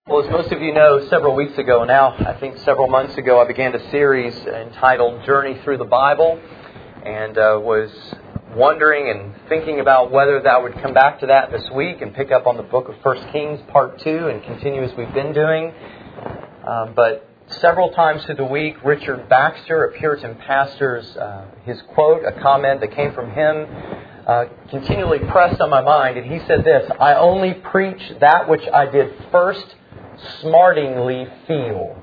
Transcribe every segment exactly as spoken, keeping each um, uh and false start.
Well, as most of you know, several weeks ago now, I think several months ago, I began a series entitled Journey Through the Bible, and uh, was wondering and thinking about whether that would come back to that this week and pick up on the book of First Kings Part two and continue as we've been doing. Um, but several times through the week, Richard Baxter, a Puritan pastor's, uh, his quote, a comment that came from him, uh, continually pressed on my mind. And he said this: "I only preach that which I did first smartingly feel."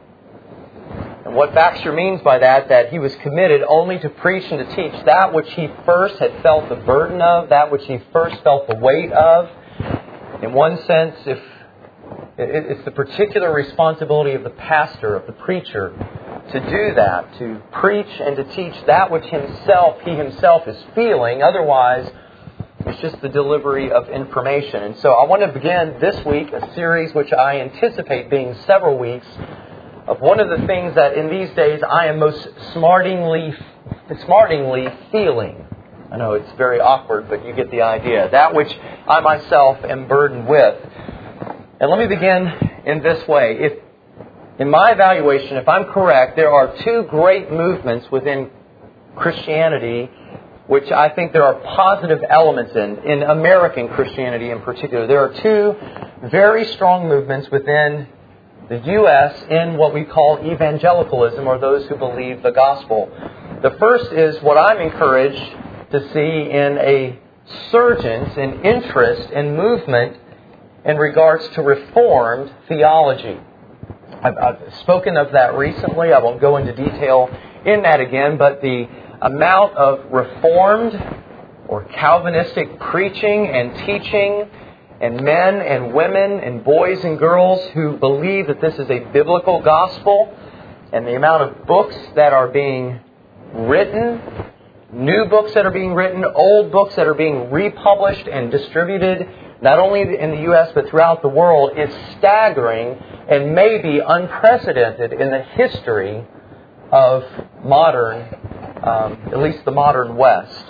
And what Baxter means by that, that he was committed only to preach and to teach that which he first had felt the burden of, that which he first felt the weight of. In one sense, if it's the particular responsibility of the pastor, of the preacher, to do that, to preach and to teach that which himself, he himself is feeling. Otherwise, it's just the delivery of information. And so I want to begin this week a series which I anticipate being several weeks of one of the things that in these days I am most smartingly, smartingly feeling. I know it's very awkward, but you get the idea. That which I myself am burdened with. And let me begin in this way. If, in my evaluation, if I'm correct, there are two great movements within Christianity which I think there are positive elements in, in American Christianity in particular. There are two very strong movements within the U S in what we call evangelicalism, or those who believe the gospel. The first is what I'm encouraged to see in a surgence, an interest and movement in regards to Reformed theology. I've, I've spoken of that recently. I won't go into detail in that again, but the amount of Reformed or Calvinistic preaching and teaching, and men and women and boys and girls who believe that this is a biblical gospel, and the amount of books that are being written, new books that are being written, old books that are being republished and distributed, not only in the U S but throughout the world, is staggering and maybe unprecedented in the history of modern, um, at least the modern West.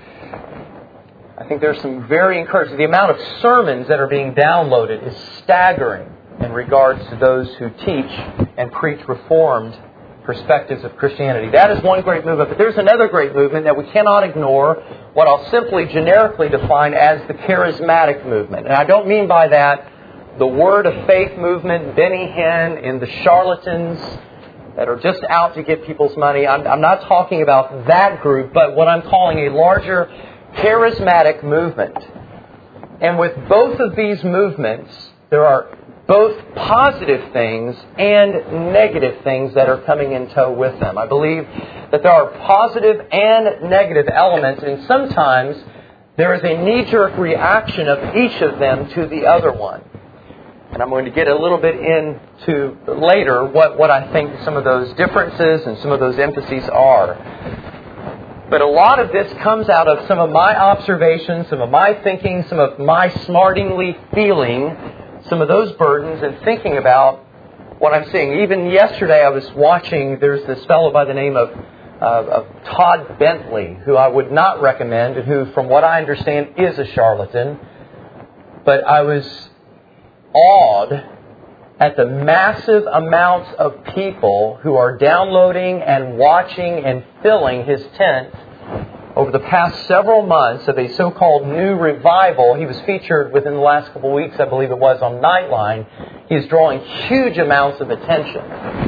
I think there's some very encouraging. The amount of sermons that are being downloaded is staggering in regards to those who teach and preach Reformed perspectives of Christianity. That is one great movement. But there's another great movement that we cannot ignore, what I'll simply generically define as the charismatic movement. And I don't mean by that the word of faith movement, Benny Hinn, and the charlatans that are just out to get people's money. I'm, I'm not talking about that group, but what I'm calling a larger charismatic movement. And with both of these movements, there are both positive things and negative things that are coming in tow with them. I believe that there are positive and negative elements, and sometimes there is a knee-jerk reaction of each of them to the other one. And I'm going to get a little bit into later what, what I think some of those differences and some of those emphases are. But a lot of this comes out of some of my observations, some of my thinking, some of my smartingly feeling some of those burdens and thinking about what I'm seeing. Even yesterday I was watching, there's this fellow by the name of, uh, of Todd Bentley, who I would not recommend, and who, from what I understand, is a charlatan. But I was awed at the massive amounts of people who are downloading and watching and filling his tent over the past several months of a so-called new revival. He was featured within the last couple of weeks, I believe it was, on Nightline. He's drawing huge amounts of attention.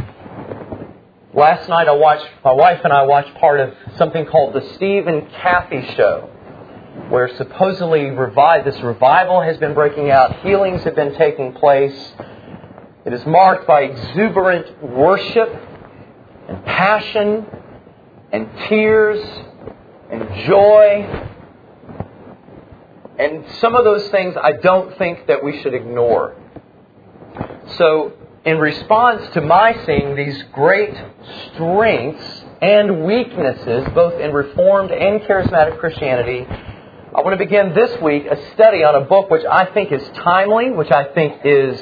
Last night I watched, my wife and I watched part of something called the Steve and Kathy Show, where supposedly revive, this revival has been breaking out, healings have been taking place. It is marked by exuberant worship and passion and tears and joy. And some of those things I don't think that we should ignore. So, in response to my seeing these great strengths and weaknesses, both in Reformed and Charismatic Christianity, I want to begin this week a study on a book which I think is timely, which I think is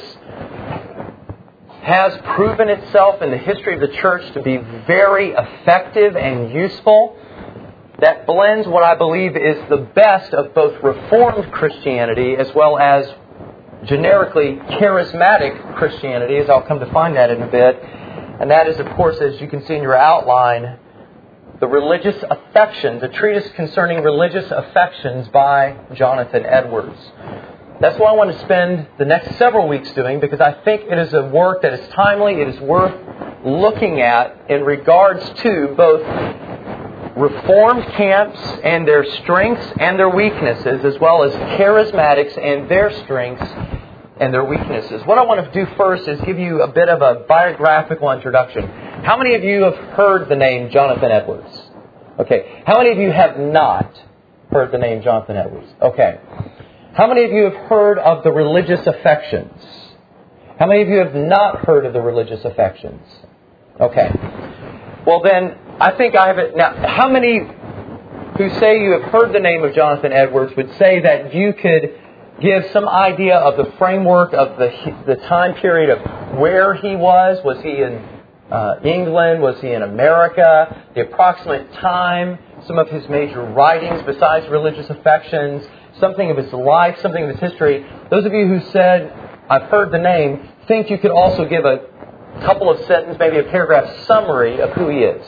has proven itself in the history of the church to be very effective and useful, that blends what I believe is the best of both Reformed Christianity as well as generically charismatic Christianity, as I'll come to find that in a bit. And that is, of course, as you can see in your outline, The Religious Affections, a treatise concerning religious affections by Jonathan Edwards. That's what I want to spend the next several weeks doing, because I think it is a work that is timely, it is worth looking at in regards to both Reformed camps and their strengths and their weaknesses, as well as charismatics and their strengths and their weaknesses. What I want to do first is give you a bit of a biographical introduction. How many of you have heard the name Jonathan Edwards? Okay. How many of you have not heard the name Jonathan Edwards? Okay. How many of you have heard of the religious affections? How many of you have not heard of the religious affections? Okay. Well then, I think I have it. Now, how many who say you have heard the name of Jonathan Edwards would say that you could give some idea of the framework of the the time period of where he was? Was he in uh, England? Was he in America? The approximate time, some of his major writings besides religious affections, something of his life, something of his history. Those of you who said, I've heard the name, think you could also give a couple of sentences, maybe a paragraph summary of who he is.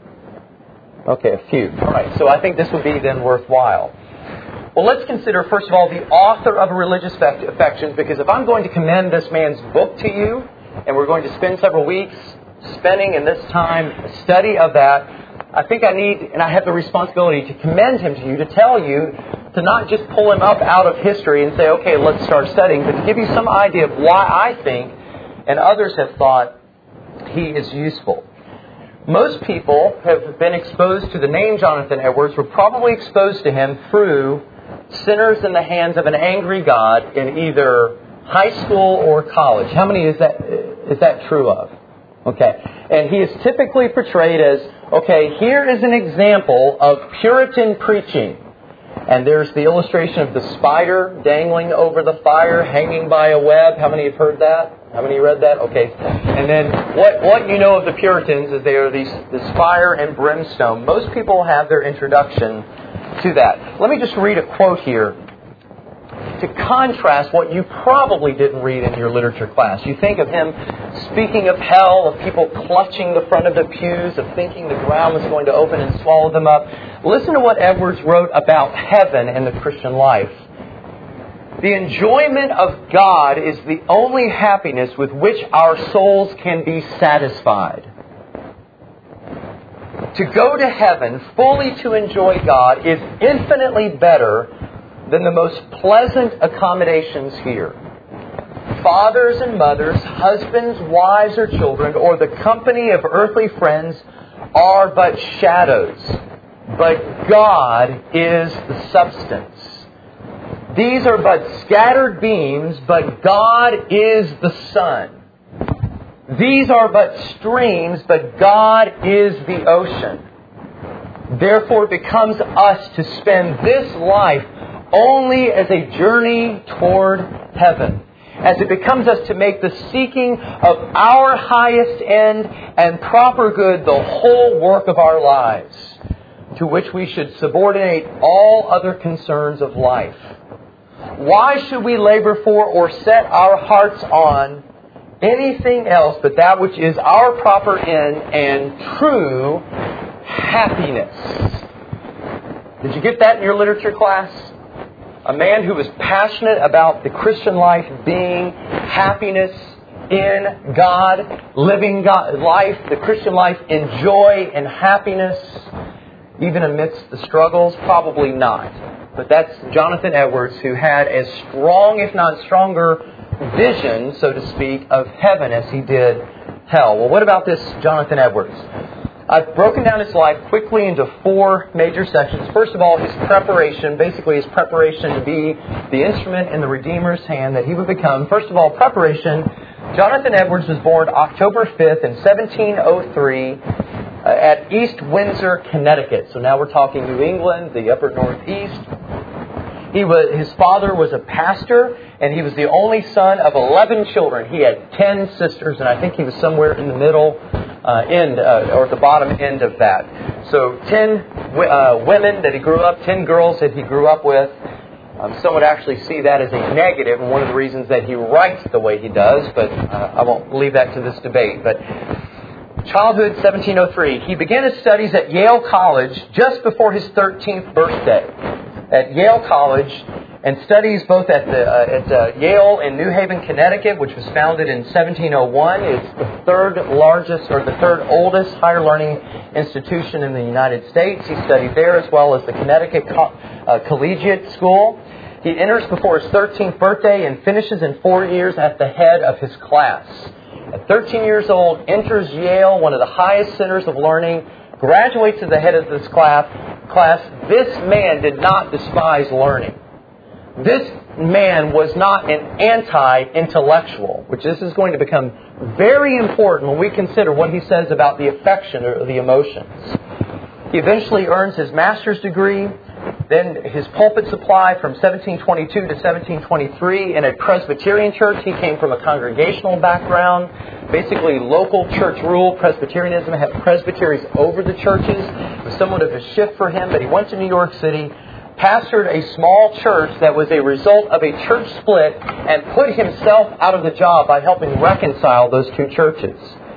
Okay, a few. All right, so I think this would be then worthwhile. Well, let's consider, first of all, the author of Religious Affections, because if I'm going to commend this man's book to you, and we're going to spend several weeks spending in this time a study of that, I think I need, and I have the responsibility to commend him to you, to tell you, to not just pull him up out of history and say, okay, let's start studying, but to give you some idea of why I think, and others have thought, he is useful. Most people have been exposed to the name Jonathan Edwards, were probably exposed to him through Sinners in the Hands of an Angry God in either high school or college. How many is that is that true of? Okay. And he is typically portrayed as, okay, here is an example of Puritan preaching. And there's the illustration of the spider dangling over the fire, hanging by a web. How many have heard that? How many read that? Okay. And then what what you know of the Puritans is they are these this fire and brimstone. Most people have their introduction to that. Let me just read a quote here to contrast what you probably didn't read in your literature class. You think of him speaking of hell, of people clutching the front of the pews, of thinking the ground was going to open and swallow them up. Listen to what Edwards wrote about heaven and the Christian life. The enjoyment of God is the only happiness with which our souls can be satisfied. To go to heaven, fully to enjoy God, is infinitely better than the most pleasant accommodations here. Fathers and mothers, husbands, wives, or children, or the company of earthly friends are but shadows, but God is the substance. These are but scattered beams, but God is the sun. These are but streams, but God is the ocean. Therefore it becomes us to spend this life only as a journey toward heaven, as it becomes us to make the seeking of our highest end and proper good the whole work of our lives, to which we should subordinate all other concerns of life. Why should we labor for or set our hearts on anything else but that which is our proper end and true happiness? Did you get that in your literature class? A man who was passionate about the Christian life being happiness in God, living God, life, the Christian life in joy and happiness, even amidst the struggles? Probably not. But that's Jonathan Edwards, who had as strong, if not stronger, vision, so to speak, of heaven as he did hell. Well, what about this Jonathan Edwards? I've broken down his life quickly into four major sections. First of all, his preparation, basically his preparation to be the instrument in the Redeemer's hand that he would become. First of all, preparation. Jonathan Edwards was born October fifth in seventeen oh three uh, at East Windsor, Connecticut. So now we're talking New England, the upper northeast. He was, his father was a pastor, and he was the only son of eleven children. He had ten sisters, and I think he was somewhere in the middle uh, end, uh, or at the bottom end of that. So ten uh, women that he grew up, ten girls that he grew up with. Um, some would actually see that as a negative, and one of the reasons that he writes the way he does, but uh, I won't leave that to this debate. But childhood, seventeen oh three. He began his studies at Yale College just before his thirteenth birthday. At Yale College, and studies both at the uh, at uh, Yale in New Haven, Connecticut, which was founded in seventeen oh one. It's the third largest or the third oldest higher learning institution in the United States. He studied there as well as the Connecticut Co- uh, Collegiate School. He enters before his thirteenth birthday and finishes in four years at the head of his class. At thirteen years old, enters Yale, one of the highest centers of learning, graduates as the head of this class. class. This man did not despise learning. This man was not an anti-intellectual, which this is going to become very important when we consider what he says about the affection or the emotions. He eventually earns his master's degree, then his pulpit supply from seventeen twenty-two to seventeen twenty-three in a Presbyterian church. He came from a congregational background, basically local church rule. Presbyterianism had presbyteries over the churches. It was somewhat of a shift for him, but he went to New York City, pastored a small church that was a result of a church split, and put himself out of the job by helping reconcile those two churches.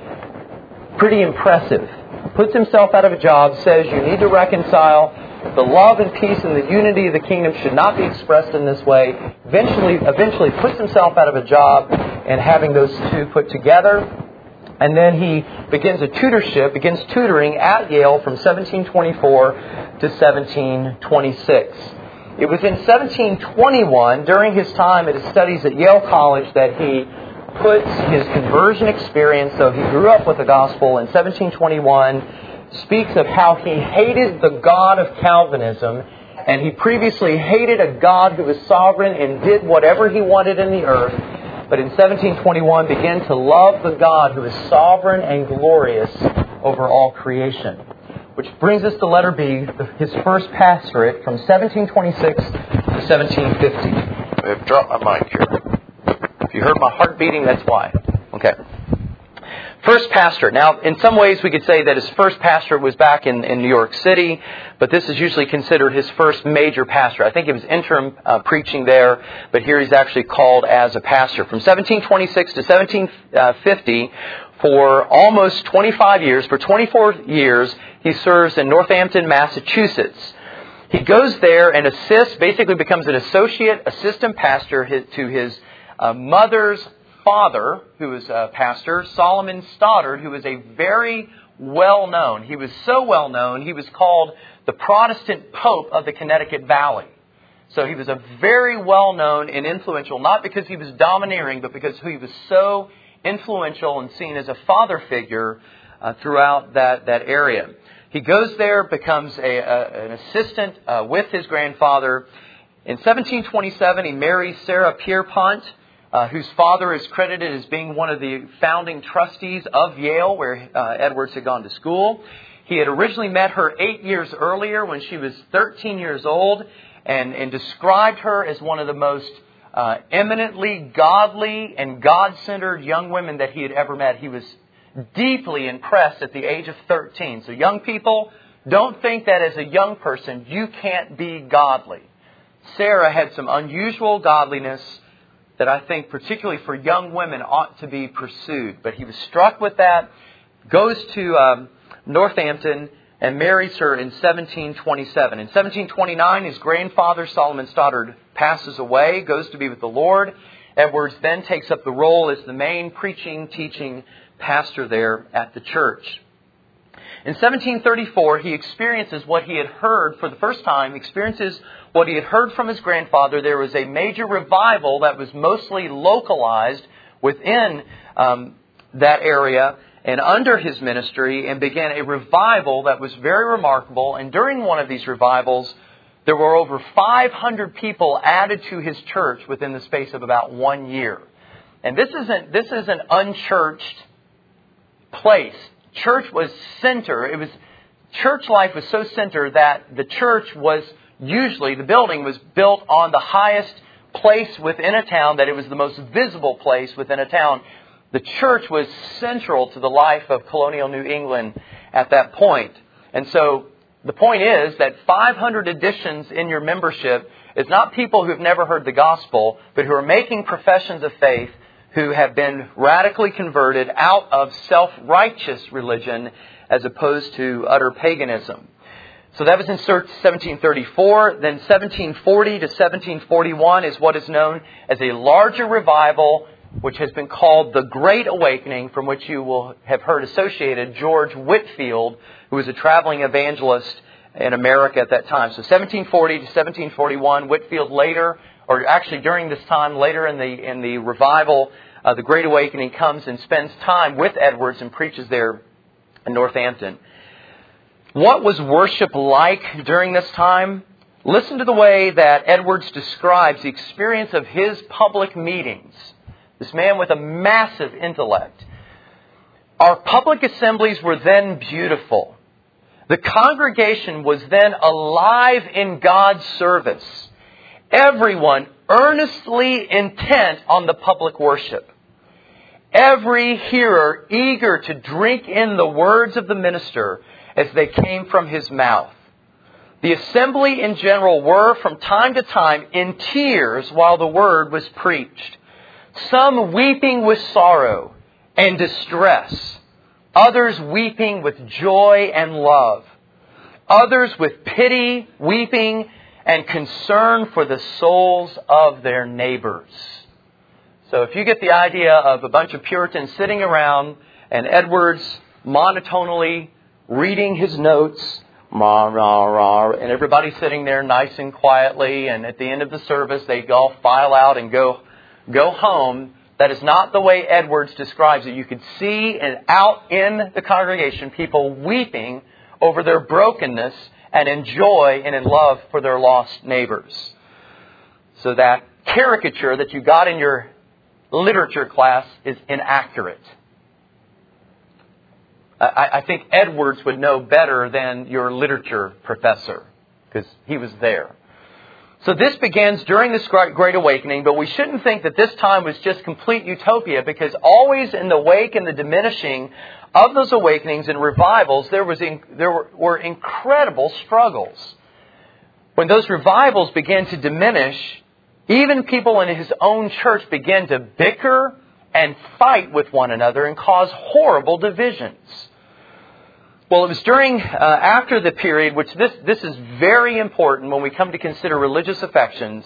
Pretty impressive. Puts himself out of a job, says you need to reconcile. The love and peace and the unity of the kingdom should not be expressed in this way. Eventually, eventually puts himself out of a job and having those two put together. And then he begins a tutorship, begins tutoring at Yale from seventeen twenty-four to seventeen twenty-six. It was in seventeen twenty-one, during his time at his studies at Yale College, that he puts his conversion experience, so he grew up with the gospel in seventeen twenty-one, speaks of how he hated the God of Calvinism, and he previously hated a God who was sovereign and did whatever he wanted in the earth, but in seventeen twenty-one began to love the God who is sovereign and glorious over all creation. Which brings us to letter B, his first pastorate from seventeen twenty-six to seventeen fifty. I have dropped my mic here. If you heard my heart beating, that's why. Okay. First pastorate. Now, in some ways we could say that his first pastorate was back in, in New York City, but this is usually considered his first major pastorate. I think it was interim uh, preaching there, but here he's actually called as a pastor. From seventeen twenty-six to seventeen fifty, for almost twenty-five years, for twenty-four years, he serves in Northampton, Massachusetts. He goes there and assists, basically becomes an associate assistant pastor to his uh, mother's father, who was a pastor, Solomon Stoddard, who was a very well-known, he was so well-known, he was called the Protestant Pope of the Connecticut Valley. So he was a very well-known and influential, not because he was domineering, but because he was so influential and seen as a father figure uh, throughout that, that area. He goes there, becomes a, a, an assistant uh, with his grandfather. In seventeen twenty-seven, he marries Sarah Pierpont, Uh, whose father is credited as being one of the founding trustees of Yale, where uh, Edwards had gone to school. He had originally met her eight years earlier when she was thirteen years old, and, and described her as one of the most uh, eminently godly and God-centered young women that he had ever met. He was deeply impressed at the age of thirteen. So young people, don't think that as a young person you can't be godly. Sarah had some unusual godliness that I think particularly for young women ought to be pursued. But he was struck with that, goes to um, Northampton and marries her in seventeen twenty-seven. In seventeen twenty-nine, his grandfather, Solomon Stoddard, passes away, goes to be with the Lord. Edwards then takes up the role as the main preaching, teaching pastor there at the church. In seventeen thirty-four, he experiences what he had heard for the first time, experiences what he had heard from his grandfather. There was a major revival that was mostly localized within um, that area and under his ministry, and began a revival that was very remarkable. And during one of these revivals, there were over five hundred people added to his church within the space of about one year. And this isn't this is an unchurched place. Church was center. It was church life was so center that the church was usually, the building was built on the highest place within a town, that it was the most visible place within a town. The church was central to the life of colonial New England at that point. And so the point is that five hundred additions in your membership is not people who've never heard the gospel, but who are making professions of faith, who have been radically converted out of self-righteous religion as opposed to utter paganism. So that was in seventeen thirty-four. Then seventeen forty to seventeen forty-one is what is known as a larger revival, which has been called the Great Awakening, from which you will have heard associated George Whitefield, who was a traveling evangelist in America at that time. So seventeen forty to seventeen forty-one, Whitefield later, or actually during this time, later in the in the revival, uh, the Great Awakening comes and spends time with Edwards and preaches there in Northampton. What was worship like during this time? Listen to the way that Edwards describes the experience of his public meetings. This man with a massive intellect. Our public assemblies were then beautiful. The congregation was then alive in God's service. Everyone earnestly intent on the public worship. Every hearer eager to drink in the words of the minister as they came from his mouth. The assembly in general were from time to time in tears while the word was preached. Some weeping with sorrow and distress. Others weeping with joy and love. Others with pity, weeping, and concern for the souls of their neighbors. So if you get the idea of a bunch of Puritans sitting around and Edwards monotonally reading his notes, rah, rah, rah, and everybody sitting there nice and quietly, and at the end of the service they all file out and go go home. That is not the way Edwards describes it. You could see and out in the congregation people weeping over their brokenness and in joy and in love for their lost neighbors. So that caricature that you got in your literature class is inaccurate. I, I think Edwards would know better than your literature professor, because he was there. So this begins during this Great Awakening, but we shouldn't think that this time was just complete utopia, because always in the wake and the diminishing of those awakenings and revivals, there was in, there were, were incredible struggles. When those revivals began to diminish, even people in his own church began to bicker and fight with one another and cause horrible divisions. Well, it was during, uh, after the period, which this, this is very important when we come to consider religious affections.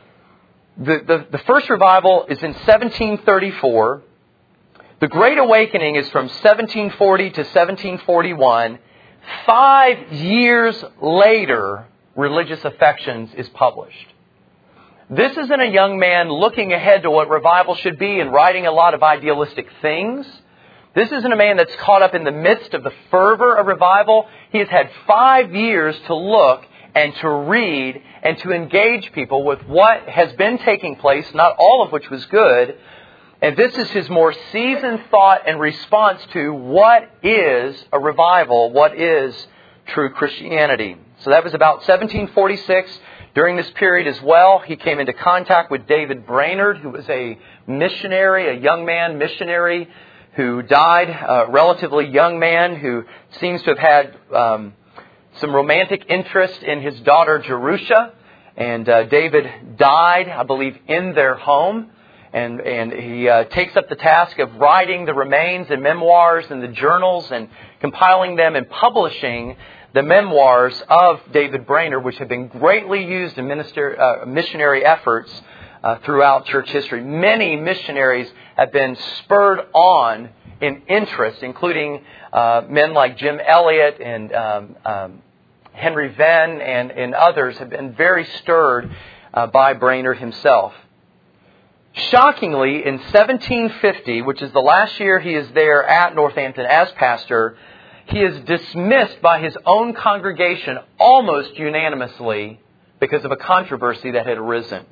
The, the, the first revival is in seventeen thirty-four. The Great Awakening is from seventeen forty to seventeen forty-one. Five years later, Religious Affections is published. This isn't a young man looking ahead to what revival should be and writing a lot of idealistic things. This isn't a man that's caught up in the midst of the fervor of revival. He has had five years to look and to read and to engage people with what has been taking place, not all of which was good. And this is his more seasoned thought and response to what is a revival, what is true Christianity. So that was about seventeen forty-six. During this period as well, he came into contact with David Brainerd, who was a missionary, a young man missionary, who died, a relatively young man who seems to have had um, some romantic interest in his daughter Jerusha. And uh, David died, I believe, in their home. And, and he uh, takes up the task of writing the remains and memoirs and the journals and compiling them and publishing the memoirs of David Brainerd, which have been greatly used in minister, uh, missionary efforts uh, throughout church history. Many missionaries have been spurred on in interest, including uh, men like Jim Elliot and um, um, Henry Venn and, and others have been very stirred uh, by Brainerd himself. Shockingly, in seventeen fifty, which is the last year he is there at Northampton as pastor, he is dismissed by his own congregation almost unanimously because of a controversy that had arisen.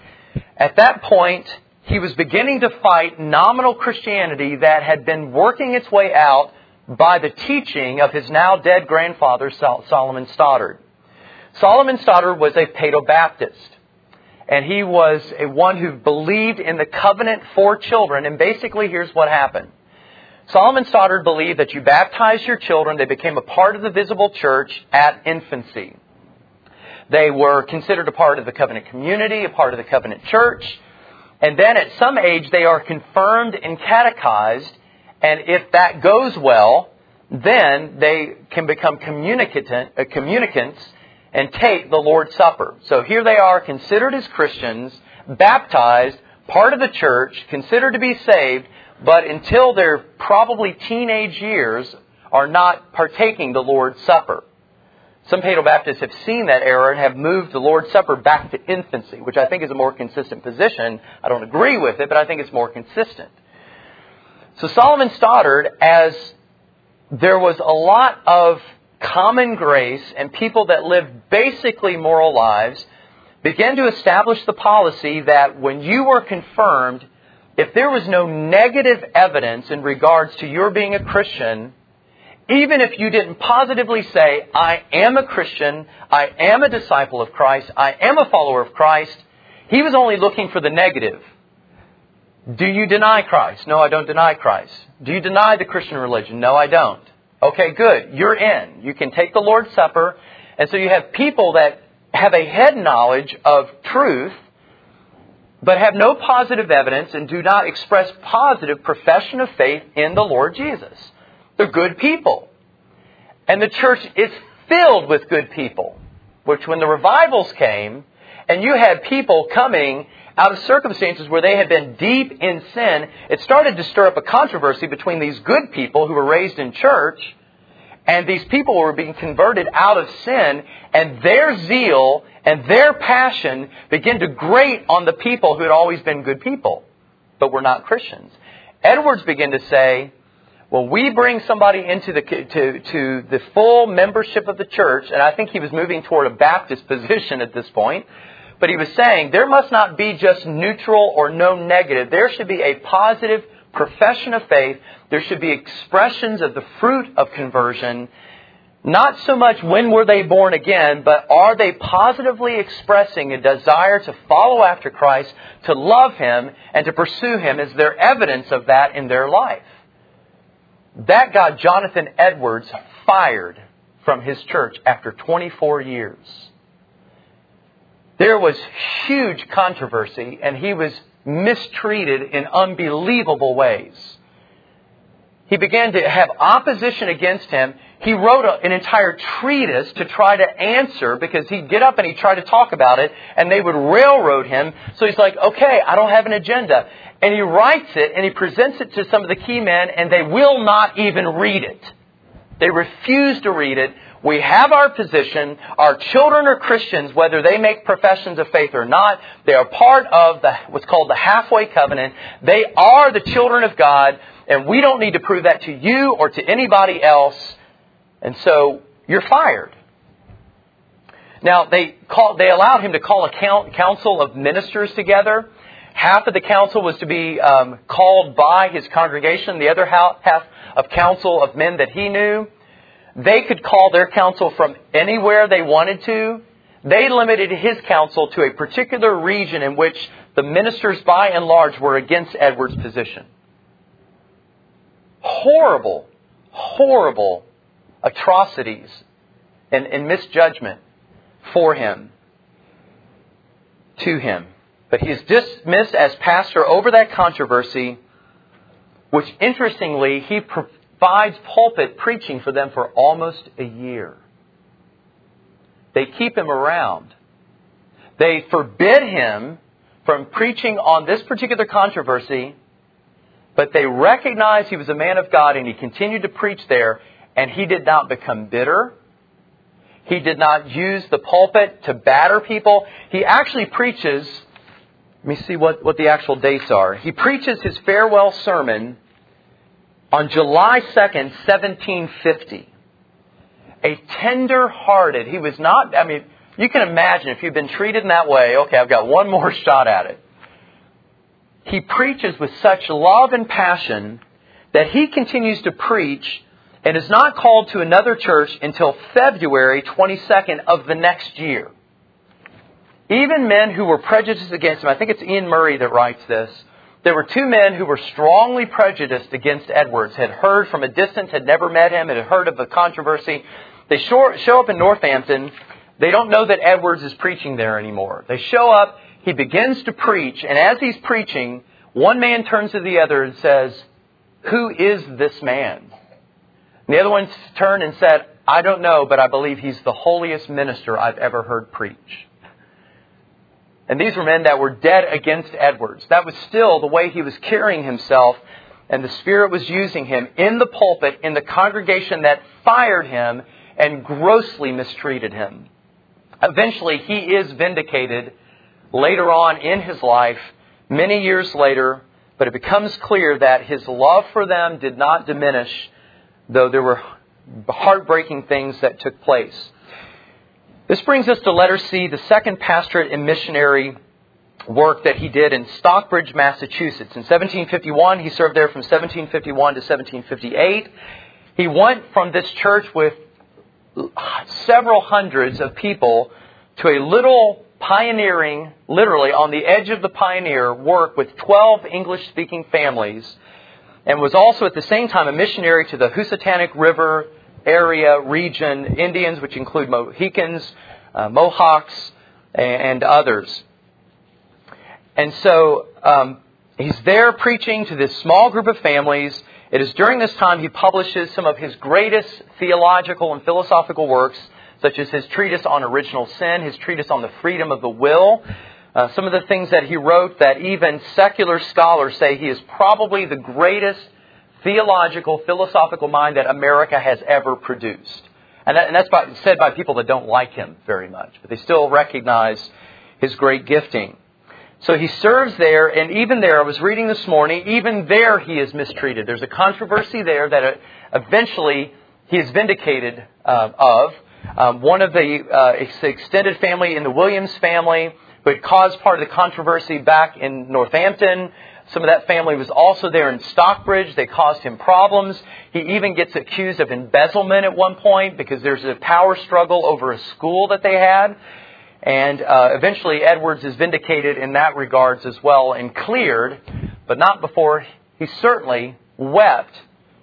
At that point, he was beginning to fight nominal Christianity that had been working its way out by the teaching of his now dead grandfather, Solomon Stoddard. Solomon Stoddard was a Paedo-Baptist. And he was a one who believed in the covenant for children. And basically, here's what happened. Solomon Stoddard believed that you baptized your children. They became a part of the visible church at infancy. They were considered a part of the covenant community, a part of the covenant church. And then at some age, they are confirmed and catechized. And if that goes well, then they can become communicant, uh, communicants and take the Lord's Supper. So here they are, considered as Christians, baptized, part of the church, considered to be saved, but until their probably teenage years are not partaking the Lord's Supper. Some Paedo-Baptists have seen that error and have moved the Lord's Supper back to infancy, which I think is a more consistent position. I don't agree with it, but I think it's more consistent. So Solomon Stoddard, as there was a lot of common grace and people that lived basically moral lives, began to establish the policy that when you were confirmed, if there was no negative evidence in regards to your being a Christian, even if you didn't positively say, I am a Christian, I am a disciple of Christ, I am a follower of Christ, he was only looking for the negative. Do you deny Christ? No, I don't deny Christ. Do you deny the Christian religion? No, I don't. Okay, good. You're in. You can take the Lord's Supper. And so you have people that have a head knowledge of truth, but have no positive evidence and do not express positive profession of faith in the Lord Jesus. They're good people. And the church is filled with good people, which when the revivals came, and you had people coming out of circumstances where they had been deep in sin, it started to stir up a controversy between these good people who were raised in church and these people who were being converted out of sin, and their zeal and their passion began to grate on the people who had always been good people, but were not Christians. Edwards began to say, well, we bring somebody into the to, to the full membership of the church, and I think he was moving toward a Baptist position at this point, but he was saying there must not be just neutral or no negative. There should be a positive profession of faith. There should be expressions of the fruit of conversion. Not so much when were they born again, but are they positively expressing a desire to follow after Christ, to love Him, and to pursue Him? Is there evidence of that in their life? That got Jonathan Edwards fired from his church after twenty-four years. There was huge controversy, and he was mistreated in unbelievable ways. He began to have opposition against him. He wrote a, an entire treatise to try to answer, because he'd get up and he'd try to talk about it, and they would railroad him. So he's like, okay, I don't have an agenda. And he writes it, and he presents it to some of the key men, and they will not even read it. They refuse to read it. We have our position. Our children are Christians, whether they make professions of faith or not. They are part of the what's called the halfway covenant. They are the children of God, and we don't need to prove that to you or to anybody else. And so you're fired. Now, they call, they allowed him to call a council of ministers together. Half of the council was to be um, called by his congregation. The other half of council of men that he knew. They could call their council from anywhere they wanted to. They limited his council to a particular region in which the ministers, by and large, were against Edwards' position. Horrible, horrible atrocities and, and misjudgment for him, to him. But he is dismissed as pastor over that controversy, which, interestingly, he provides pulpit preaching for them for almost a year. They keep him around. They forbid him from preaching on this particular controversy, but they recognize he was a man of God, and he continued to preach there, and he did not become bitter. He did not use the pulpit to batter people. He actually preaches, let me see what, what the actual dates are. He preaches his farewell sermon on July second, seventeen fifty. A tender-hearted, he was not, I mean, you can imagine if you've been treated in that way, okay, I've got one more shot at it. He preaches with such love and passion that he continues to preach and is not called to another church until February twenty-second of the next year. Even men who were prejudiced against him, I think it's Ian Murray that writes this, there were two men who were strongly prejudiced against Edwards, had heard from a distance, had never met him, had heard of the controversy. They show up in Northampton. they don't know that Edwards is preaching there anymore. They show up, he begins to preach, and as he's preaching, one man turns to the other and says, "Who is this man?" And the other one turned and said, "I don't know, but I believe he's the holiest minister I've ever heard preach." And these were men that were dead against Edwards. That was still the way he was carrying himself, and the Spirit was using him in the pulpit, in the congregation that fired him and grossly mistreated him. Eventually, he is vindicated later on in his life, many years later, but it becomes clear that his love for them did not diminish, though there were heartbreaking things that took place. This brings us to letter C, the second pastorate and missionary work that he did in Stockbridge, Massachusetts. In seventeen fifty-one, he served there from seventeen fifty-one to seventeen fifty-eight. He went from this church with several hundreds of people to a little pioneering, literally on the edge of the pioneer work with twelve English-speaking families, and was also at the same time a missionary to the Housatonic River area, region, Indians, which include Mohicans, uh, Mohawks, and others. And so um, he's there preaching to this small group of families. It is during this time he publishes some of his greatest theological and philosophical works, such as his treatise on original sin, his treatise on the freedom of the will. Uh, some of the things that he wrote that even secular scholars say he is probably the greatest theological, philosophical mind that America has ever produced. And, that, and that's by, said by people that don't like him very much, but they still recognize his great gifting. So he serves there, and even there, I was reading this morning, even there he is mistreated. There's a controversy there that eventually he is vindicated uh, of. Um, one of the uh, extended family in the Williams family, who had caused part of the controversy back in Northampton. Some of that family was also there in Stockbridge. They caused him problems. He even gets accused of embezzlement at one point because there's a power struggle over a school that they had. And uh, eventually Edwards is vindicated in that regards as well and cleared, but not before he certainly wept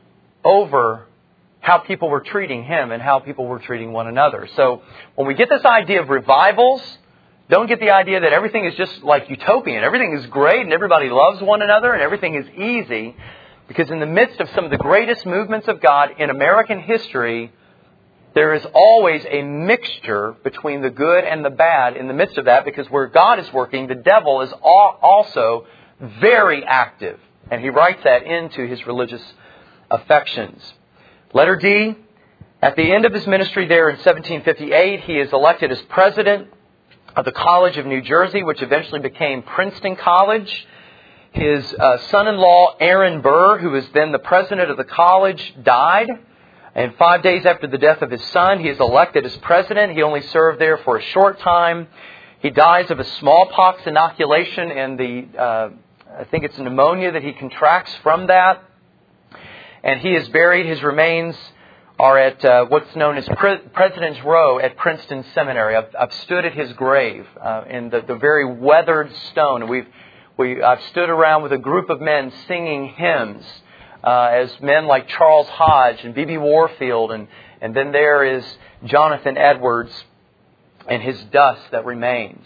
over how people were treating him and how people were treating one another. So when we get this idea of revivals, don't get the idea that everything is just like utopian. Everything is great and everybody loves one another and everything is easy. Because in the midst of some of the greatest movements of God in American history, there is always a mixture between the good and the bad in the midst of that, because where God is working, the devil is also very active. And he writes that into his religious affections. Letter D, at the end of his ministry there in seventeen fifty-eight, he is elected as president of the College of New Jersey, which eventually became Princeton College. His uh, son-in-law, Aaron Burr, who was then the president of the college, died. And five days after the death of his son, he is elected as president. He only served there for a short time. He dies of a smallpox inoculation and the, uh, I think it's pneumonia that he contracts from that. And he is buried. His remains are at uh, what's known as Pre- President's Row at Princeton Seminary. I've, I've stood at his grave uh, in the, the very weathered stone. We've, we, I've stood around with a group of men singing hymns. Uh, as men like Charles Hodge and B B Warfield, and, and then there is Jonathan Edwards and his dust that remains.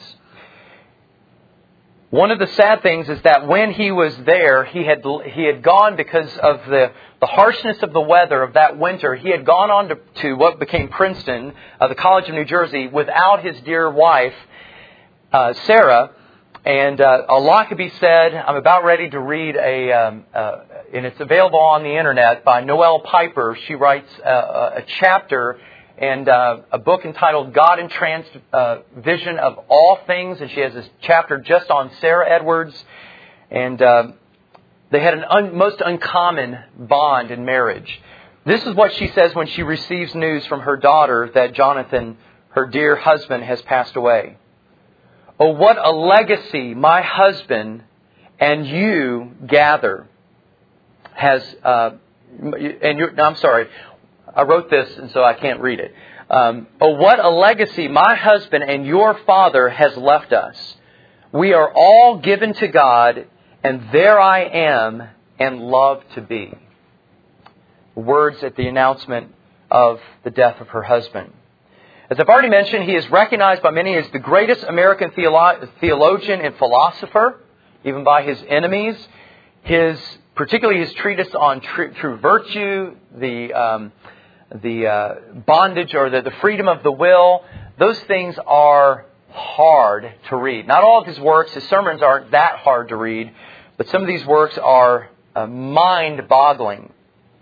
One of the sad things is that when he was there, he had he had gone because of the, the harshness of the weather of that winter. He had gone on to, to what became Princeton, uh, the College of New Jersey, without his dear wife, uh, Sarah. And uh, a lot could be said. I'm about ready to read a, um, uh, and it's available on the internet, by Noelle Piper. She writes a, a chapter and uh, a book entitled God in Trans uh, Vision of All Things. And she has this chapter just on Sarah Edwards. And uh, they had an un- most uncommon bond in marriage. This is what she says when she receives news from her daughter that Jonathan, her dear husband, has passed away. "Oh, what a legacy my husband and you gather has," uh, and you're, I'm sorry, I wrote this and so I can't read it. Um, "Oh, what a legacy my husband and your father has left us. We are all given to God, and there I am and love to be." Words at the announcement of the death of her husband. As I've already mentioned, he is recognized by many as the greatest American theolo- theologian and philosopher, even by his enemies. His, particularly his treatise on tr- true virtue, the um, the uh, bondage or the, the freedom of the will, those things are hard to read. Not all of his works, his sermons aren't that hard to read, but some of these works are uh, mind-boggling.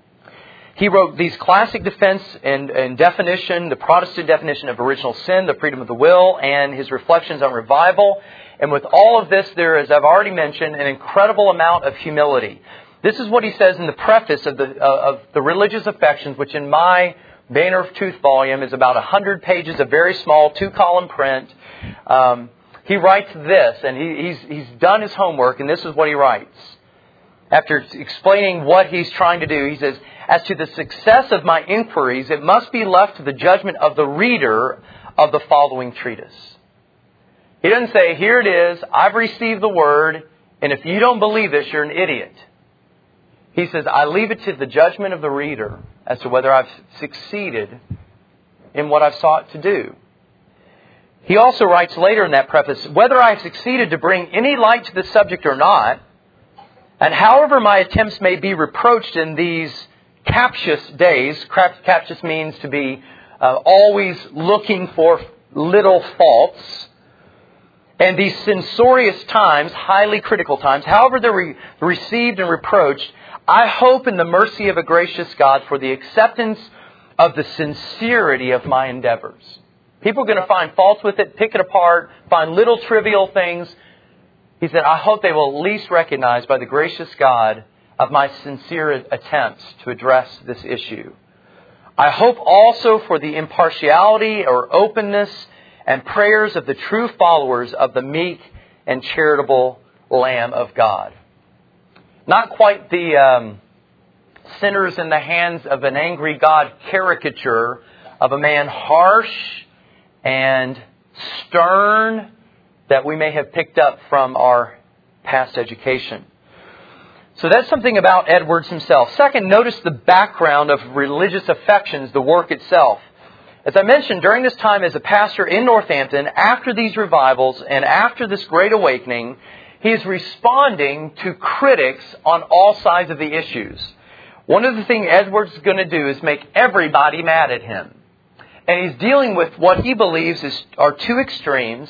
He wrote these classic defense and, and definition, the Protestant definition of original sin, the freedom of the will, and his reflections on revival. And with all of this, there is, I've already mentioned, an incredible amount of humility. This is what he says in the preface of the uh, of the Religious Affections, which in my Banner of Truth volume is about one hundred pages of very small two-column print. Um, he writes this, and he, he's, he's done his homework, and this is what he writes. After explaining what he's trying to do, he says, "As to the success of my inquiries, it must be left to the judgment of the reader of the following treatise." He doesn't say, here it is, I've received the Word, and if you don't believe this, you're an idiot. He says, I leave it to the judgment of the reader as to whether I've succeeded in what I've sought to do. He also writes later in that preface, "Whether I have succeeded to bring any light to the subject or not, and however my attempts may be reproached in these captious days," captious means to be uh, always looking for little faults, "and these censorious times, highly critical times, however they're re- received and reproached, I hope in the mercy of a gracious God for the acceptance of the sincerity of my endeavors." People are going to find faults with it, pick it apart, find little trivial things. He said, I hope they will at least recognize by the gracious God of my sincere attempts to address this issue. I hope also for the impartiality or openness and prayers of the true followers of the meek and charitable Lamb of God. Not quite the um, sinners in the hands of an angry God caricature of a man harsh and stern that we may have picked up from our past education. So that's something about Edwards himself. Second, notice the background of Religious Affections, the work itself. As I mentioned, during this time as a pastor in Northampton, after these revivals and after this great awakening, he is responding to critics on all sides of the issues. One of the things Edwards is going to do is make everybody mad at him. And he's dealing with what he believes is are two extremes.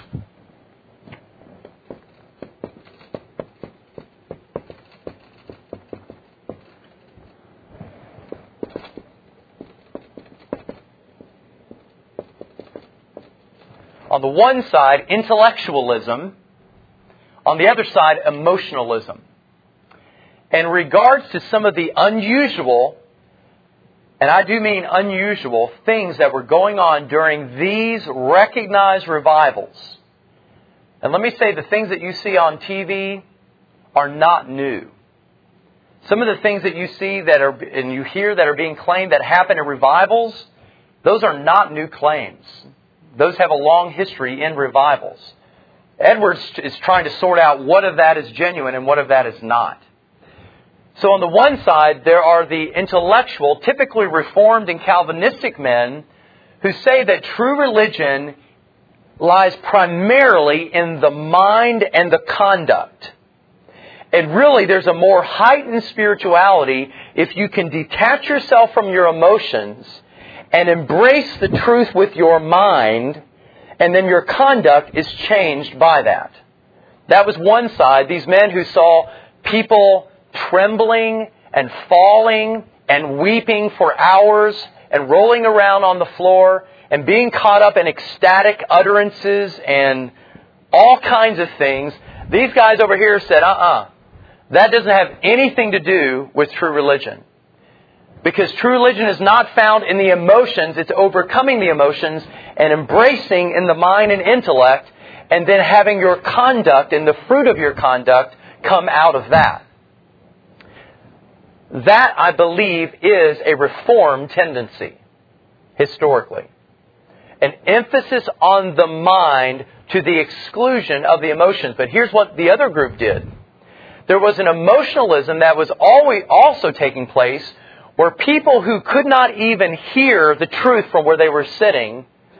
On the one side, intellectualism. On the other side, emotionalism. In regards to some of the unusual, and I do mean unusual, things that were going on during these recognized revivals. And let me say, the things that you see on T V are not new. Some of the things that you see that are and you hear that are being claimed that happen in revivals, those are not new claims. Those have a long history in revivals. Edwards is trying to sort out what of that is genuine and what of that is not. So on the one side, there are the intellectual, typically Reformed and Calvinistic men who say that true religion lies primarily in the mind and the conduct. And really, there's a more heightened spirituality if you can detach yourself from your emotions and embrace the truth with your mind, and then your conduct is changed by that. That was one side. These men who saw people trembling and falling and weeping for hours and rolling around on the floor and being caught up in ecstatic utterances and all kinds of things. These guys over here said, uh-uh, that doesn't have anything to do with true religion. Because true religion is not found in the emotions. It's overcoming the emotions and embracing in the mind and intellect, and then having your conduct and the fruit of your conduct come out of that. That, I believe, is a Reformed tendency, historically. An emphasis on the mind to the exclusion of the emotions. But here's what the other group did. There was an emotionalism that was always also taking place, where people who could not even hear the truth from where they were sitting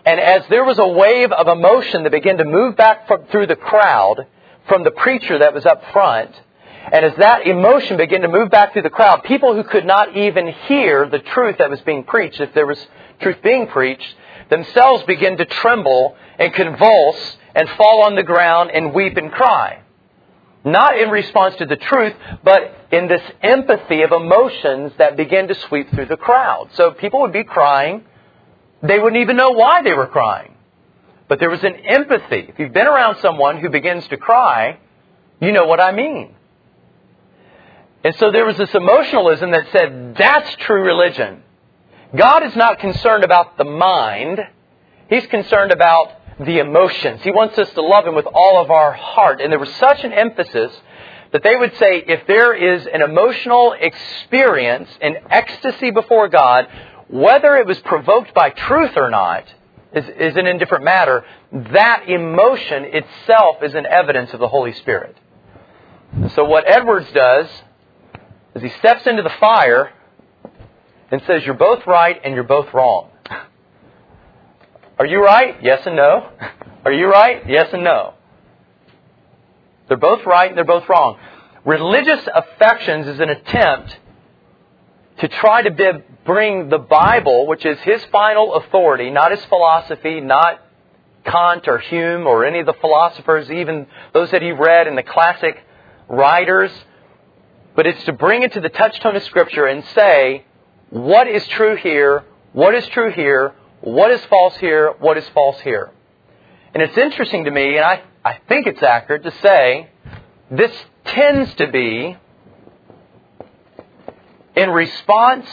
And as there was a wave of emotion that began to move back from, through the crowd from the preacher that was up front, and as that emotion began to move back through the crowd, people who could not even hear the truth that was being preached, if there was truth being preached, themselves began to tremble and convulse and fall on the ground and weep and cry. Not in response to the truth, but in this empathy of emotions that began to sweep through the crowd. So people would be crying. They wouldn't even know why they were crying. But there was an empathy. If you've been around someone who begins to cry, you know what I mean. And so there was this emotionalism that said, that's true religion. God is not concerned about the mind. He's concerned about the emotions. He wants us to love Him with all of our heart. And there was such an emphasis that they would say if there is an emotional experience, an ecstasy before God, whether it was provoked by truth or not is, is an indifferent matter. That emotion itself is an evidence of the Holy Spirit. And so what Edwards does is he steps into the fire and says, you're both right and you're both wrong. Are you right? Yes and no. Are you right? Yes and no. They're both right and they're both wrong. Religious affections is an attempt to try to be, bring the Bible, which is His final authority, not His philosophy, not Kant or Hume or any of the philosophers, even those that he read and the classic writers, but it's to bring it to the touchstone of Scripture and say, what is true here? What is true here? What is false here? What is false here? And it's interesting to me, and I, I think it's accurate to say, this tends to be in response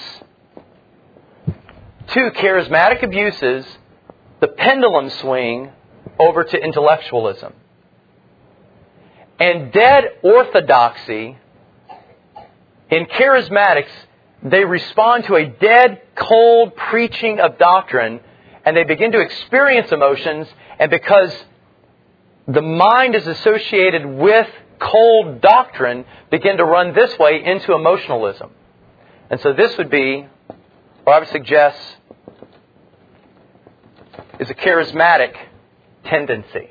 to charismatic abuses, the pendulum swing over to intellectualism. And dead orthodoxy in charismatics, they respond to a dead, cold preaching of doctrine, and they begin to experience emotions, and because the mind is associated with cold doctrine, begin to run this way into emotionalism. And so this would be, or I would suggest, is a charismatic tendency.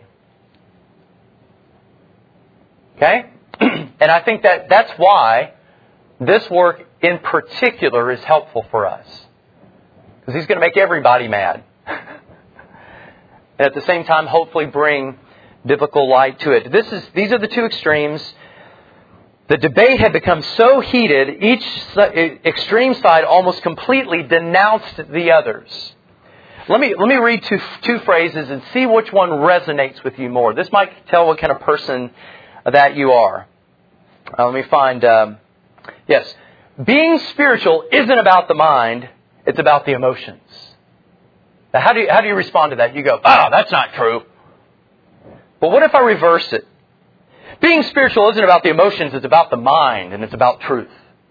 Okay? And I think that that's why this work in particular is helpful for us. Because he's going to make everybody mad. And at the same time, hopefully bring biblical light to it. This is, these are the two extremes. The debate had become so heated, each extreme side almost completely denounced the others. Let me, let me read two, two phrases and see which one resonates with you more. This might tell what kind of person that you are. Uh, let me find... Um, Yes, being spiritual isn't about the mind, it's about the emotions. Now, how do you, how do you respond to that? You go, oh, that's not true. But what if I reverse it? Being spiritual isn't about the emotions, it's about the mind, and it's about truth.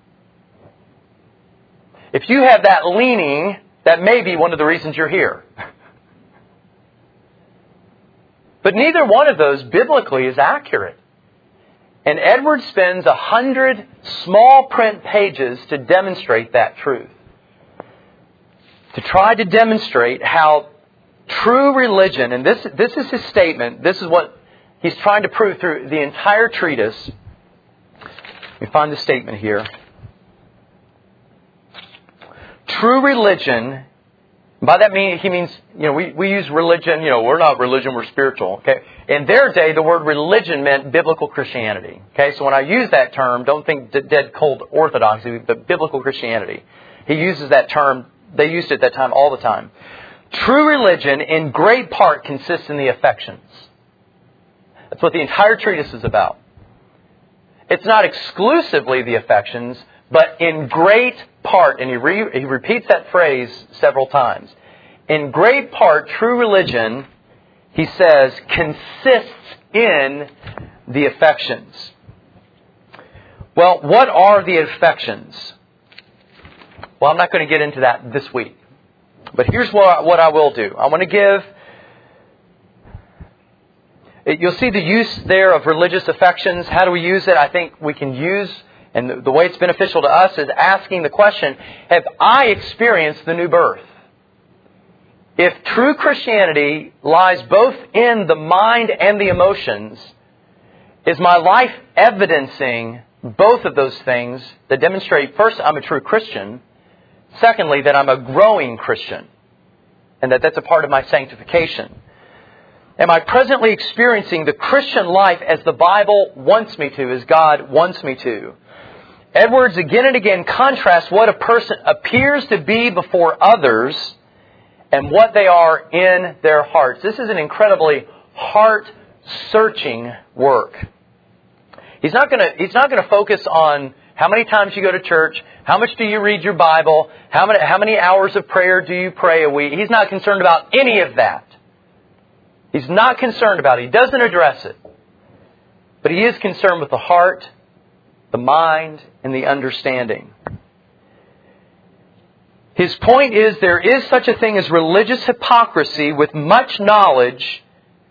If you have that leaning, that may be one of the reasons you're here. But neither one of those biblically is accurate. And Edwards spends a hundred small print pages to demonstrate that truth. To try to demonstrate how true religion, and this, this is his statement, this is what he's trying to prove through the entire treatise. Let me find the statement here. True religion, by that mean, he means, you know, we, we use religion, you know, we're not religion, we're spiritual, okay? In their day, the word religion meant biblical Christianity, okay? So when I use that term, don't think dead cold orthodoxy, but biblical Christianity. He uses that term, they used it at that time all the time. True religion, in great part, consists in the affections. That's what the entire treatise is about. It's not exclusively the affections, but in great part, and he, re, he repeats that phrase several times. In great part, true religion, he says, consists in the affections. Well, what are the affections? Well, I'm not going to get into that this week. But here's what, what I will do. I want to give... You'll see the use there of religious affections. How do we use it? I think we can use... And the, the way it's beneficial to us is asking the question, have I experienced the new birth? if true Christianity lies both in the mind and the emotions, is my life evidencing both of those things that demonstrate, first, I'm a true Christian, secondly, that I'm a growing Christian, and that that's a part of my sanctification? Am I presently experiencing the Christian life as the Bible wants me to, as God wants me to? Edwards again and again contrasts what a person appears to be before others and what they are in their hearts. This is an incredibly heart-searching work. He's not going to, he's not going to focus on how many times you go to church, how much do you read your Bible, how many, how many hours of prayer do you pray a week. He's not concerned about any of that. He's not concerned about it. He doesn't address it. But he is concerned with the heart, the mind, and the understanding. His point is there is such a thing as religious hypocrisy with much knowledge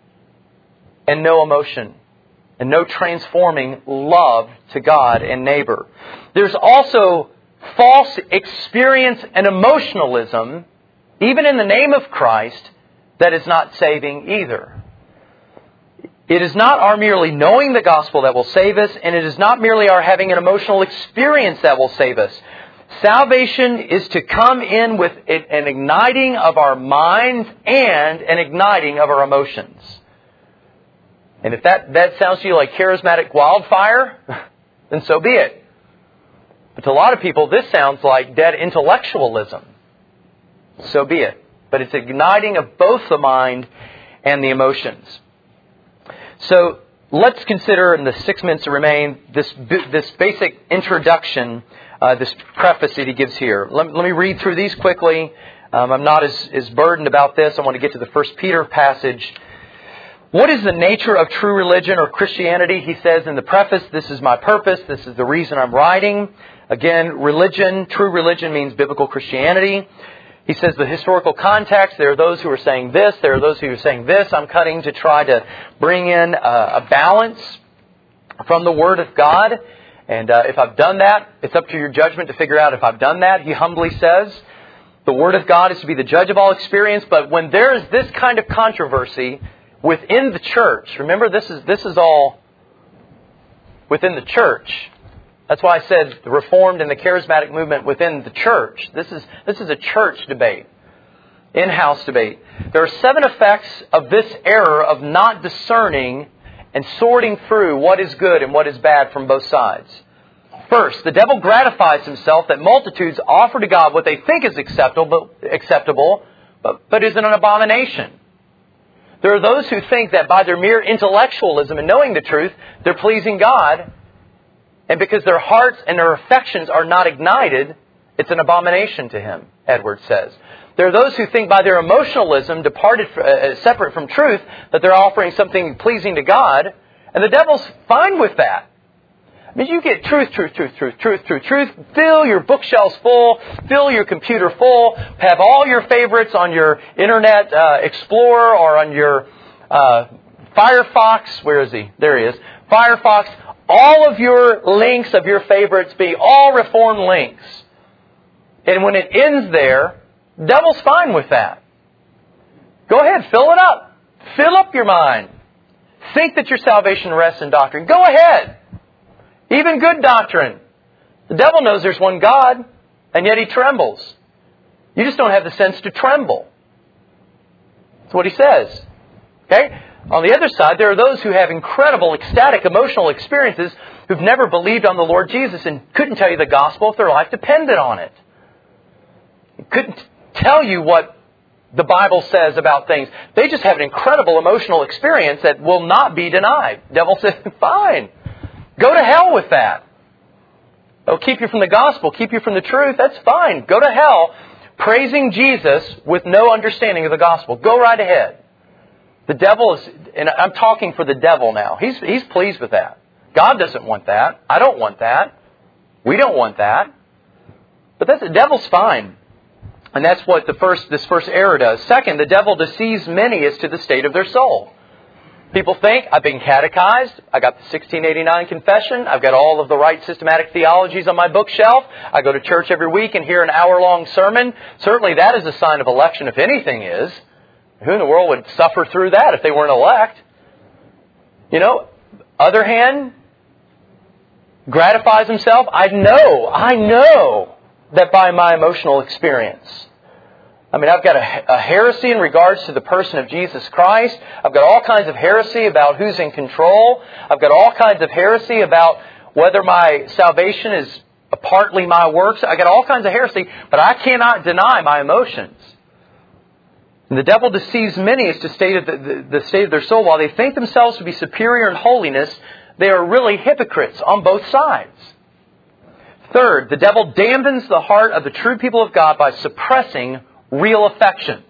and no emotion, and no transforming love to God and neighbor. There's also false experience and emotionalism, even in the name of Christ, that is not saving either. It is not our merely knowing the gospel that will save us, and it is not merely our having an emotional experience that will save us. Salvation is to come in with an igniting of our minds and an igniting of our emotions. And if that, that sounds to you like charismatic wildfire, then so be it. But to a lot of people, this sounds like dead intellectualism. So be it. But it's igniting of both the mind and the emotions. So let's consider, in the six minutes that remain, this this basic introduction, uh, this preface that he gives here. Let, let me read through these quickly. Um, I'm not as, as burdened about this. I want to get to the First Peter passage. What is the nature of true religion or Christianity? He says in the preface, this is my purpose. This is the reason I'm writing. Again, religion, true religion means biblical Christianity. He says the historical context, there are those who are saying this, there are those who are saying this. I'm cutting to try to bring in a, a balance from the Word of God. And uh, if I've done that, it's up to your judgment to figure out if I've done that. He humbly says the Word of God is to be the judge of all experience. But when there is this kind of controversy within the church, remember this is this is all within the church. That's why I said the Reformed and the Charismatic movement within the church. This is this is a church debate, in-house debate. There are seven effects of this error of not discerning and sorting through what is good and what is bad from both sides. First, the devil gratifies himself that multitudes offer to God what they think is acceptable, acceptable, but, but is an abomination. There are those who think that by their mere intellectualism and knowing the truth, they're pleasing God. And because their hearts and their affections are not ignited, it's an abomination to Him, Edwards says. There are those who think by their emotionalism, departed uh, separate from truth, that they're offering something pleasing to God. And the devil's fine with that. I mean, you get truth, truth, truth, truth, truth, truth, truth. Fill your bookshelves full. Fill your computer full. Have all your favorites on your Internet uh, Explorer or on your uh, Firefox. Where is he? There he is. Firefox. All of your links of your favorites be all Reformed links. And when it ends there, the devil's fine with that. Go ahead, fill it up. Fill up your mind. Think that your salvation rests in doctrine. Go ahead. Even good doctrine. The devil knows there's one God, and yet he trembles. You just don't have the sense to tremble. That's what he says. Okay? On the other side, there are those who have incredible, ecstatic, emotional experiences who've never believed on the Lord Jesus and couldn't tell you the gospel if their life depended on it. Couldn't tell you what the Bible says about things. They just have an incredible emotional experience that will not be denied. The devil says, fine. Go to hell with that. It'll keep you from the gospel, keep you from the truth. That's fine. Go to hell praising Jesus with no understanding of the gospel. Go right ahead. The devil is, and I'm talking for the devil now. He's, he's pleased with that. God doesn't want that. I don't want that. We don't want that. But that's, the devil's fine. And that's what the first, this first error does. Second, the devil deceives many as to the state of their soul. People think I've been catechized, I got the sixteen eighty-nine confession, I've got all of the right systematic theologies on my bookshelf, I go to church every week and hear an hour-long sermon. Certainly that is a sign of election, if anything is. Who in the world would suffer through that if they weren't elect? You know, other hand, gratifies himself. I know, I know that by my emotional experience. I mean, I've got a, a heresy in regards to the person of Jesus Christ. I've got all kinds of heresy about who's in control. I've got all kinds of heresy about whether my salvation is partly my works. I've got all kinds of heresy, but I cannot deny my emotions. And the devil deceives many as to state of the, the, the state of their soul. While they think themselves to be superior in holiness, they are really hypocrites on both sides. Third, the devil dampens the heart of the true people of God by suppressing real affections.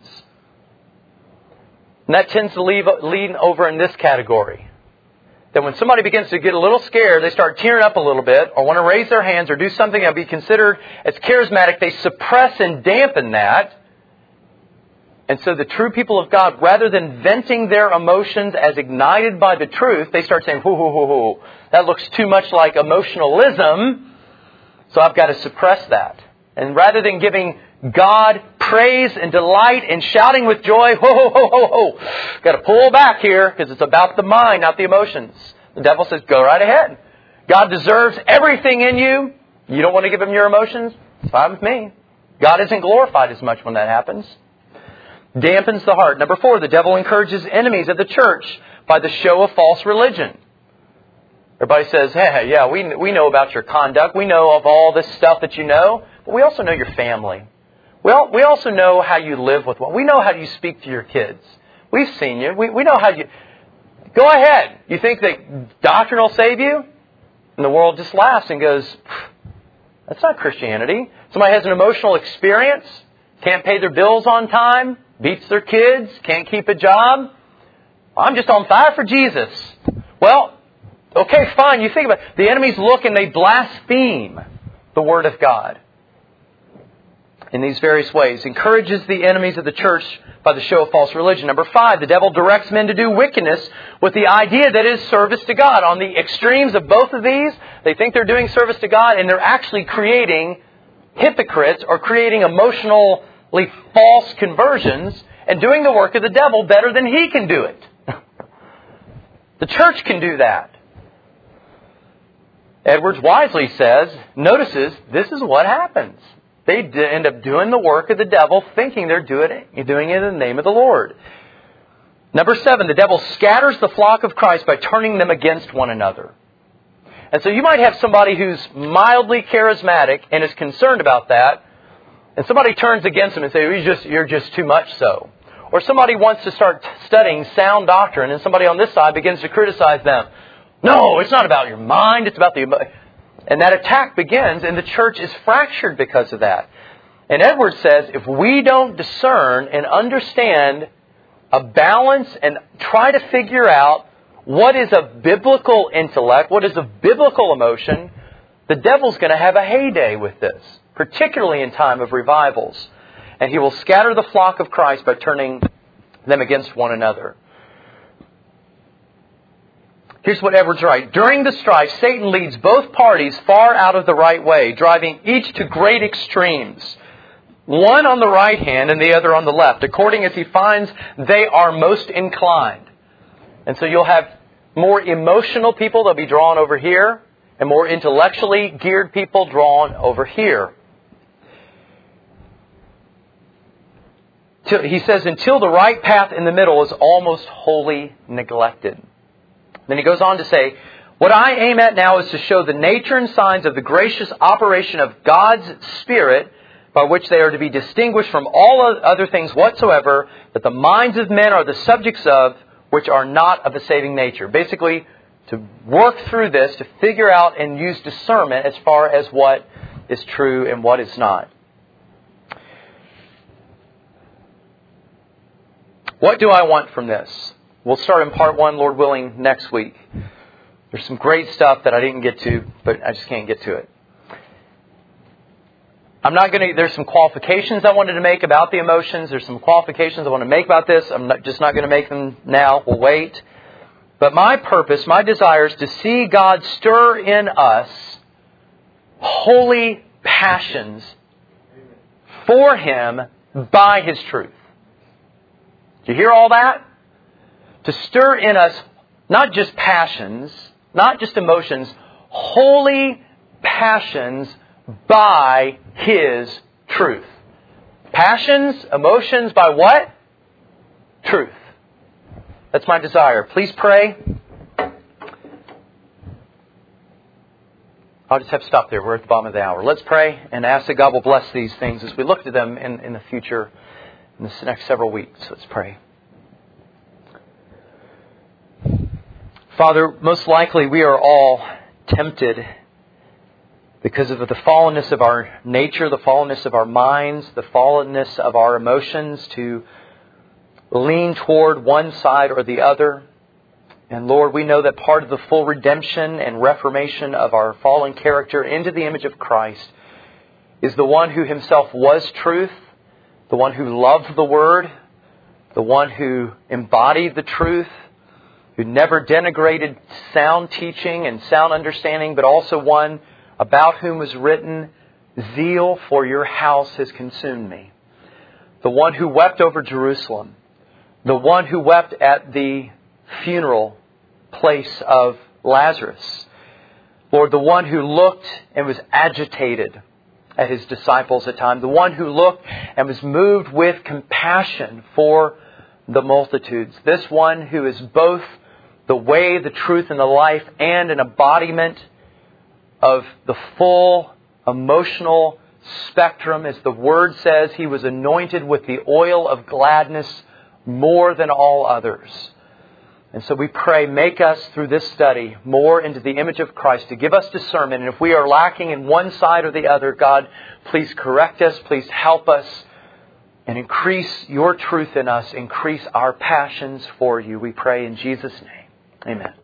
And that tends to leave, lean over in this category. That when somebody begins to get a little scared, they start tearing up a little bit, or want to raise their hands, or do something that would be considered as charismatic, they suppress and dampen that. And so the true people of God, rather than venting their emotions as ignited by the truth, they start saying, whoo, whoo, whoo, whoo, that looks too much like emotionalism, so I've got to suppress that. And rather than giving God praise and delight and shouting with joy, ho, ho, ho, ho, ho, got to pull back here because it's about the mind, not the emotions. The devil says, go right ahead. God deserves everything in you. You don't want to give Him your emotions? It's fine with me. God isn't glorified as much when that happens. Dampens the heart. Number four, the devil encourages enemies of the church by the show of false religion. Everybody says, hey, yeah, we we know about your conduct. We know of all this stuff that you know. But we also know your family. Well, we also know how you live with one. We know how you speak to your kids. We've seen you. We, we know how you... Go ahead. You think that doctrine will save you? And the world just laughs and goes, that's not Christianity. Somebody has an emotional experience, can't pay their bills on time, beats their kids, can't keep a job. I'm just on fire for Jesus. Well, okay, fine. You think about it. The enemies look and they blaspheme the Word of God in these various ways. Encourages the enemies of the church by the show of false religion. Number five, the devil directs men to do wickedness with the idea that it is service to God. On the extremes of both of these, they think they're doing service to God and they're actually creating hypocrites or creating emotionally false conversions and doing the work of the devil better than he can do it. The church can do that. Edwards wisely says, notices, this is what happens. They end up doing the work of the devil, thinking they're doing it, doing it in the name of the Lord. Number seven, the devil scatters the flock of Christ by turning them against one another. And so you might have somebody who's mildly charismatic and is concerned about that, and somebody turns against them and says, you're just, you're just too much so. Or somebody wants to start studying sound doctrine, and somebody on this side begins to criticize them. No, it's not about your mind, it's about the... And that attack begins, and the church is fractured because of that. And Edwards says, if we don't discern and understand a balance and try to figure out what is a biblical intellect, what is a biblical emotion, the devil's going to have a heyday with this, particularly in time of revivals. And he will scatter the flock of Christ by turning them against one another. Here's what Edwards writes. During the strife, Satan leads both parties far out of the right way, driving each to great extremes. One on the right hand and the other on the left, according as he finds they are most inclined. And so you'll have more emotional people, they'll be drawn over here, and more intellectually geared people drawn over here. He says, until the right path in the middle is almost wholly neglected. Then he goes on to say, what I aim at now is to show the nature and signs of the gracious operation of God's Spirit, by which they are to be distinguished from all other things whatsoever, that the minds of men are the subjects of, which are not of a saving nature. Basically, to work through this, to figure out and use discernment as far as what is true and what is not. What do I want from this? We'll start in part one, Lord willing, next week. There's some great stuff that I didn't get to, but I just can't get to it. I'm not going to, there's some qualifications I wanted to make about the emotions. There's some qualifications I want to make about this. I'm not, just not going to make them now. We'll wait. But my purpose, my desire is to see God stir in us holy passions for Him by His truth. Do you hear all that? To stir in us not just passions, not just emotions, holy passions by His truth. Passions, emotions by what? Truth. That's my desire. Please pray. I'll just have to stop there. We're at the bottom of the hour. Let's pray and ask that God will bless these things as we look to them in, in the future, in the next several weeks. Let's pray. Father, most likely we are all tempted because of the fallenness of our nature, the fallenness of our minds, the fallenness of our emotions to lean toward one side or the other. And Lord, we know that part of the full redemption and reformation of our fallen character into the image of Christ is the one who Himself was truth, the one who loved the Word, the one who embodied the truth, who never denigrated sound teaching and sound understanding, but also one about whom was written, "Zeal for your house has consumed me." The one who wept over Jerusalem, the one who wept at the funeral place of Lazarus. Lord, the one who looked and was agitated at His disciples at times. The one who looked and was moved with compassion for the multitudes. This one who is both the way, the truth, and the life, and an embodiment of the full emotional spectrum. As the Word says, He was anointed with the oil of gladness more than all others. And so we pray, make us through this study more into the image of Christ, to give us discernment. And if we are lacking in one side or the other, God, please correct us, please help us, and increase your truth in us, increase our passions for you. We pray in Jesus' name. Amen.